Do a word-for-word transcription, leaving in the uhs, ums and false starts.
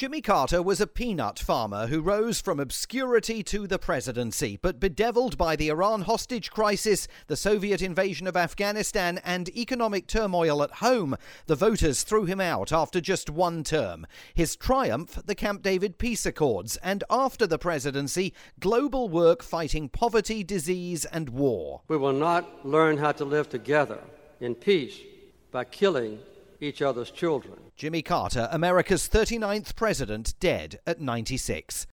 Jimmy Carter was a peanut farmer who rose from obscurity to the presidency, but bedeviled by the Iran hostage crisis, the Soviet invasion of Afghanistan, and economic turmoil at home, the voters threw him out after just one term. His triumph, the Camp David peace accords, and after the presidency, global work fighting poverty, disease, and war. We will not learn how to live together in peace by killing each other's children. Jimmy Carter, America's thirty-ninth president, dead at ninety-six.